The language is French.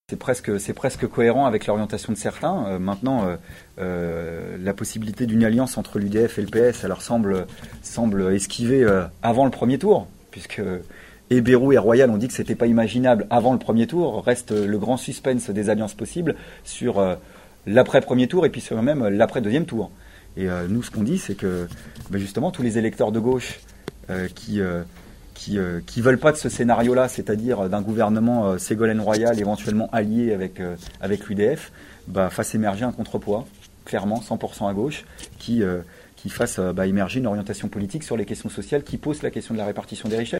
C'est presque cohérent avec l'orientation de certains. Maintenant, la possibilité d'une alliance entre l'UDF et le PS, alors semble esquiver avant le premier tour, puisque et Bayrou et Royal ont dit que c'était pas imaginable avant le premier tour. Reste le grand suspense des alliances possibles sur l'après-premier tour et puis sur même l'après-deuxième tour. Et nous, ce qu'on dit, c'est que justement, tous les électeurs de gauche qui veulent pas de ce scénario-là, c'est-à-dire d'un gouvernement Ségolène-Royal éventuellement allié avec l'UDF, fasse émerger un contrepoids, clairement 100% à gauche, qui fasse émerger une orientation politique sur les questions sociales, qui pose la question de la répartition des richesses.